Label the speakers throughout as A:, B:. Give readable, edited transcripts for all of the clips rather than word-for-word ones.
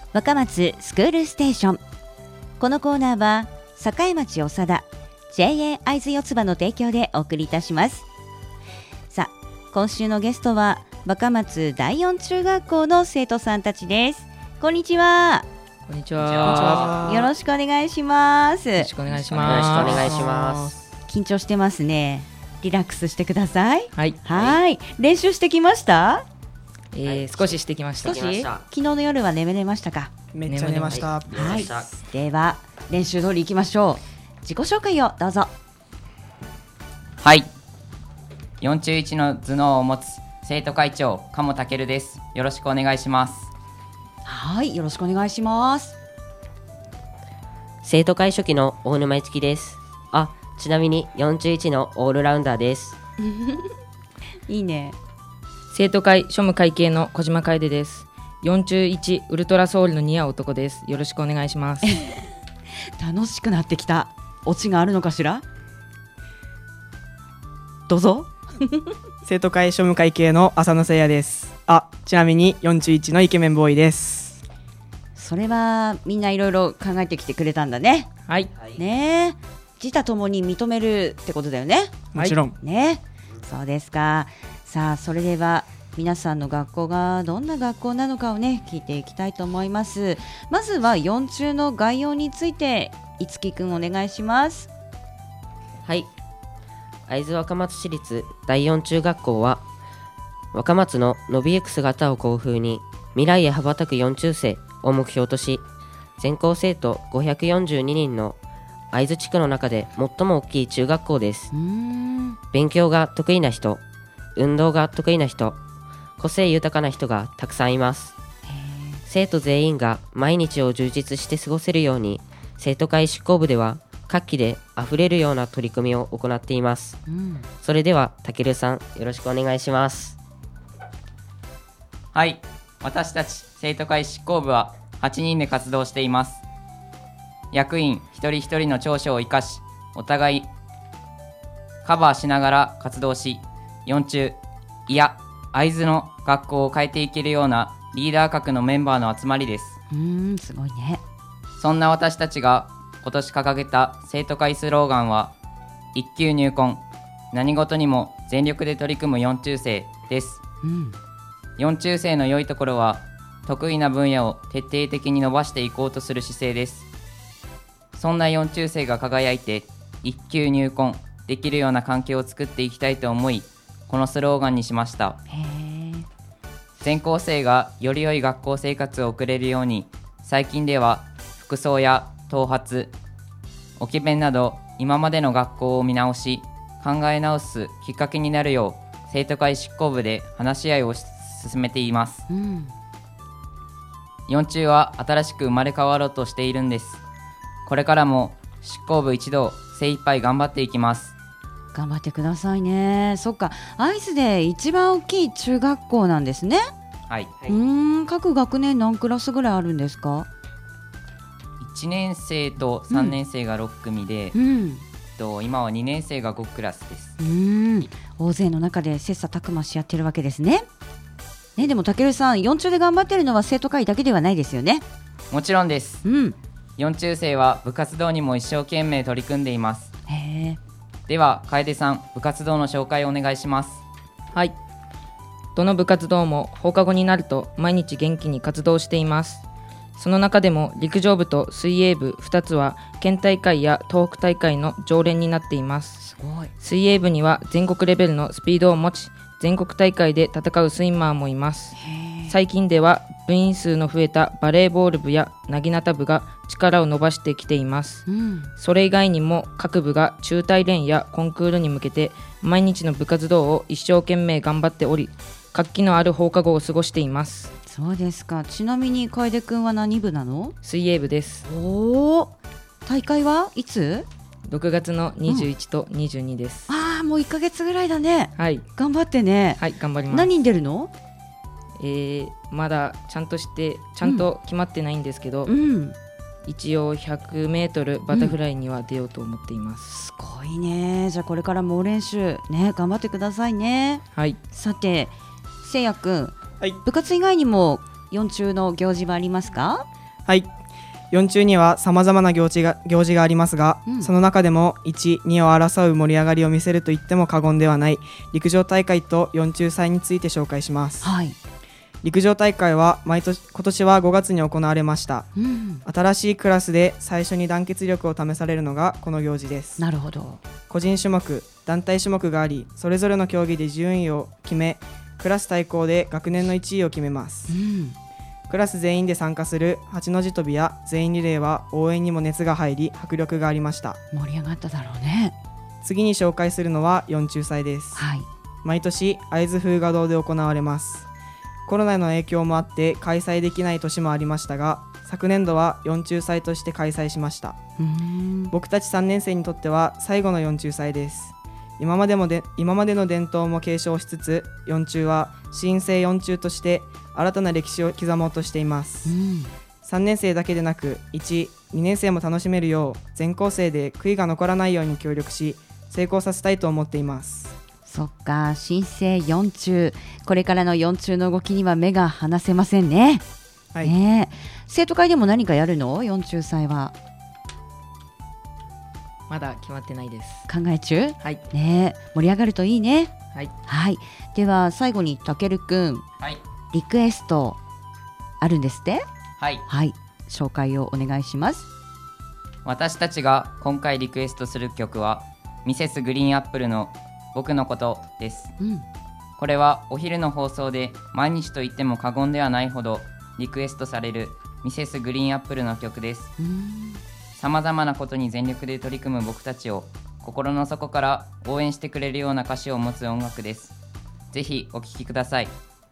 A: 若松スクールステーション。このコーナーは栄町長田 JA 会津四つ葉の提供でお送りいたします。さあ、今週のゲストは若松第四中学校の生徒さんたちです。こんにちは。
B: こんにちは。
A: よろしくお願いします。
B: よろしくお願いします。
C: よろしくお願いします。
A: 緊張してますね。リラックスしてください。
B: はい。
A: はい。練習してきました？
B: 少ししてきました。
A: 少し？昨日の夜は眠れましたか？
D: めっちゃ寝ました。
A: はい。では練習通り行きましょう。自己紹介をどうぞ。
C: はい。4中1の頭脳を持つ生徒会長鴨健です。よろしくお願いします。
A: はい。よろしくお願いします。
E: 生徒会書記の大沼樹です。ちなみに4中1のオールラウンダーです。
A: いいね。
B: 生徒会庶務会計の小島楓です。4中1ウルトラソウルの似合う男です。よろしくお願いします。
A: 楽しくなってきた。オチがあるのかしら？どうぞ。
D: 生徒会庶務会計の浅野誠也です。ちなみに4中1のイケメンボーイです。
A: それはみんないろいろ考えてきてくれたんだね。
B: はい。
A: ねえ、自他ともに認めるってことだよね。
D: もちろん。
A: ね、そうですか。さあ、それでは皆さんの学校がどんな学校なのかをね、聞いていきたいと思います。まずは4中の概要について五木くんお願いします。
E: はい。会津若松市立第4中学校は若松の伸びゆく姿を校風に未来へ羽ばたく4中生を目標とし、全校生徒542人の会津地区の中で最も大きい中学校です。勉強が得意な人、運動が得意な人、個性豊かな人がたくさんいます。生徒全員が毎日を充実して過ごせるように、生徒会執行部では活気であふれるような取り組みを行っています。それではたけるさん、よろしくお願いします。
C: はい。私たち生徒会執行部は8人で活動しています。役員一人一人の長所を生かし、お互いカバーしながら活動し、4中、いや会津の学校を変えていけるようなリーダー格のメンバーの集まりです。
A: すごいね。
C: そんな私たちが今年掲げた生徒会スローガンは、一級入魂、何事にも全力で取り組む4中生です。4中生の良いところは、得意な分野を徹底的に伸ばしていこうとする姿勢です。そんな4中生が輝いて一級入魂できるような環境を作っていきたいと思い、このスローガンにしました。全校生がより良い学校生活を送れるように、最近では服装や頭髪、置き弁など今までの学校を見直し、考え直すきっかけになるよう生徒会執行部で話し合いを進めています。4中は新しく生まれ変わろうとしているんです。これからも執行部一同精一杯頑張っていきます。
A: 頑張ってくださいね。そっか、会津で一番大きい中学校なんですね。
C: はい。
A: 各学年何クラスぐらいあるんですか
C: ？1年生と3年生が6組で、今は2年生が5クラスです。
A: 大勢の中で切磋琢磨し合ってるわけですね。でもたけるさん、4中で頑張ってるのは生徒会だけではないですよね。
C: もちろんです。4中生は部活動にも一生懸命取り組んでいます。では楓さん、部活動の紹介をお願いします。
B: はい。どの部活動も放課後になると毎日元気に活動しています。その中でも陸上部と水泳部2つは県大会や東北大会の常連になっています。水泳部には全国レベルのスピードを持ち、全国大会で戦うスイマーもいます。最近では部員数の増えたバレーボール部やなぎなた部が力を伸ばしてきています。それ以外にも各部が中大連やコンクールに向けて毎日の部活動を一生懸命頑張っており、活気のある放課後を過ごしています。
A: そうですか。ちなみに楓くんは何部なの？
B: 水泳部です。
A: 大会はいつ
B: ？6月の21と22です。
A: もう1ヶ月ぐらいだね。
B: はい。
A: 頑張ってね。
B: はい、頑張ります。
A: 何人出るの？
B: まだちゃんと決まってないんですけど、一応100メートルバタフライには出ようと思っています。
A: すごいね。じゃあこれから猛練習ね、頑張ってくださいね。
B: はい。
A: さて、せいやくん、
D: はい、
A: 部活以外にも4中の行事はありますか？
D: はい、4中には様々な行事がありますが、その中でも1、2を争う盛り上がりを見せると言っても過言ではない陸上大会と4中祭について紹介します。
A: はい、
D: 陸上大会は今年は5月に行われました。新しいクラスで最初に団結力を試されるのがこの行事です。
A: なるほど。
D: 個人種目、団体種目があり、それぞれの競技で順位を決め、クラス対抗で学年の1位を決めます。クラス全員で参加する8の字跳びや全員リレーは応援にも熱が入り迫力がありました。
A: 盛り上がっただろうね。
D: 次に紹介するのは4中祭です。
A: はい、
D: 毎年会津風雅堂で行われます。コロナの影響もあって開催できない年もありましたが、昨年度は4中祭として開催しました。僕たち3年生にとっては最後の4中祭です。今までの伝統も継承しつつ、4中は新生4中として新たな歴史を刻もうとしています。3年生だけでなく1、2年生も楽しめるよう全校生で悔いが残らないように協力し成功させたいと思っています。
A: そっか、新生4中、これからの4中の動きには目が離せませんね。
D: はい、
A: ねえ、生徒会でも何かやるの？4中祭は
B: まだ決まってないです。
A: 考え中？
B: はい、
A: ねえ、盛り上がるといいね。
B: はい、
A: はい、では最後にたけるくん、
C: はい、
A: リクエストあるんですって？
C: はい、
A: はい、紹介をお願いします。
C: 私たちが今回リクエストする曲はミセスグリーンアップルの僕のことです。これはお昼の放送で毎日と言っても過言ではないほどリクエストされるミセスグリーンアップルの曲です。さまざまなことに全力で取り組む僕たちを心の底から応援してくれるような歌詞を持つ音楽です。ぜひお聴きください。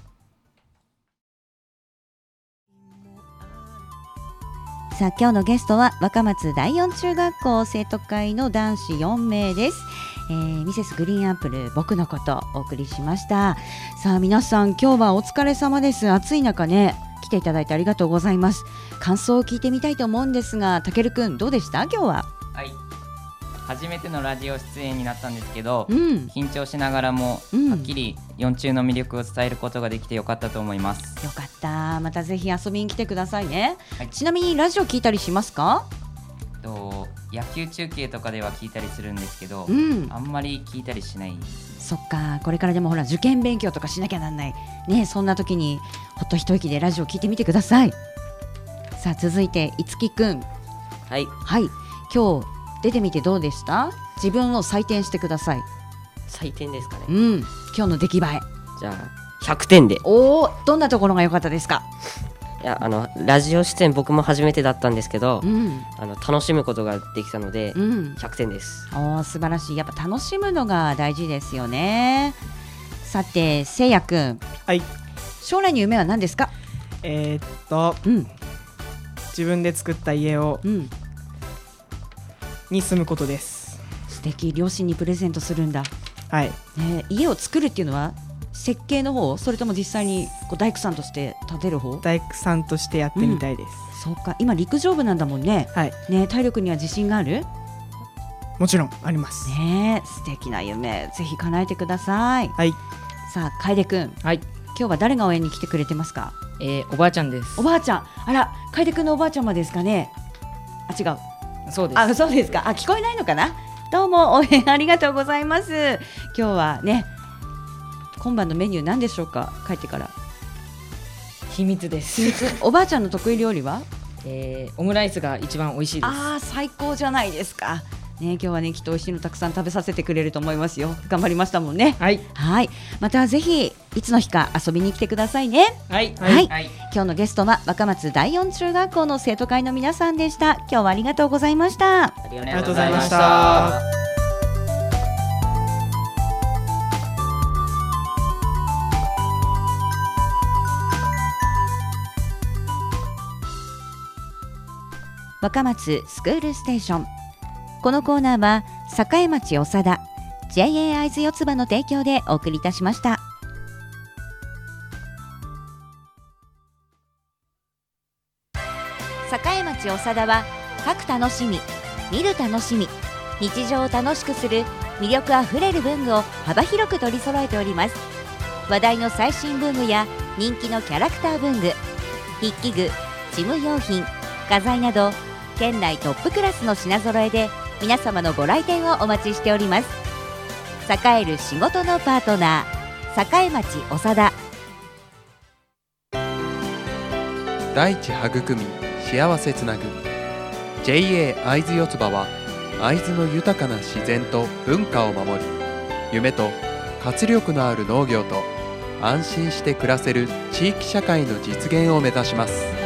A: さあ、今日のゲストは若松第四中学校生徒会の男子4名です。ミセスグリーンアップル僕のことお送りしました。さあ皆さん、今日はお疲れ様です。暑い中ね、来ていただいてありがとうございます。感想を聞いてみたいと思うんですが、たけるくんどうでした？今日は。
C: はい、初めてのラジオ出演になったんですけど、緊張しながらも、はっきり4中の魅力を伝えることができてよかったと思います。
A: よかった。またぜひ遊びに来てくださいね。
C: はい、
A: ちなみにラジオ聞いたりしますか？
C: 野球中継とかでは聞いたりするんですけど、あんまり聞いたりしない。
A: そっか、これからでもほら受験勉強とかしなきゃなんないね。そんな時にほっと一息でラジオ聞いてみてください。さあ続いていつきくん。
E: はい、
A: はい、今日出てみてどうでした？自分を採点してください。
E: 採点ですかね。
A: 今日の出来栄え。
E: じゃあ100点で。
A: おお、どんなところが良かったですか？
E: いや、ラジオ出演僕も初めてだったんですけど、楽しむことができたので、100点です。
A: おー、素晴らしい。やっぱ楽しむのが大事ですよね。さてせいやくん、
D: はい、
A: 将来の夢は何ですか？
D: 自分で作った家を、に住むことです。
A: 素敵。両親にプレゼントするんだ。
D: はい、
A: 家を作るっていうのは設計の方、それとも実際にこう大工さんとして建てる方？
D: 大工さんとしてやってみたいです。
A: そうか、今陸上部なんだもんね。
D: はい、
A: ね、体力には自信がある？
D: もちろんあります
A: ね。素敵な夢ぜひ叶えてください。
D: はい。
A: さあ楓くん、
B: はい、
A: 今日は誰が応援に来てくれてますか？
B: おばあちゃんです。
A: おばあちゃん、あら、楓くんのおばあちゃまですかね？あ、違う。
B: そうです。
A: あ、そうですか。あ、聞こえないのかな。どうも応援ありがとうございます。今日はね、今晩のメニュー何でしょうか？帰ってから。
B: 秘密です。
A: 秘密。おばあちゃんの得意料理は？
B: オムライスが一番美味しいです。
A: あー、最高じゃないですか。ね、今日はね、きっと美味しいのたくさん食べさせてくれると思いますよ。頑張りましたもんね。
B: はい、
A: はい、またぜひいつの日か遊びに来てくださいね。
B: はい、
A: はい、
C: はい、
A: 今日のゲストは若松第四中学校の生徒会の皆さんでした。今日はありがとうございました。
E: あり
C: あ
E: がとうございまし。
C: りがとうございましたた。
A: 若松スクールステーション。このコーナーは栄町長田 JA 会津四つ葉の提供でお送りいたしました。栄町長田は書く楽しみ、見る楽しみ、日常を楽しくする魅力あふれる文具を幅広く取り揃えております。話題の最新文具や人気のキャラクター文具、筆記具、事務用品、 画材など県内トップクラスの品揃えで皆様のご来店をお待ちしております。栄える仕事のパートナー、栄町長田。
F: 大地育み、幸せつなぐ JA 会津四つ葉は会津の豊かな自然と文化を守り、夢と活力のある農業と安心して暮らせる地域社会の実現を目指します。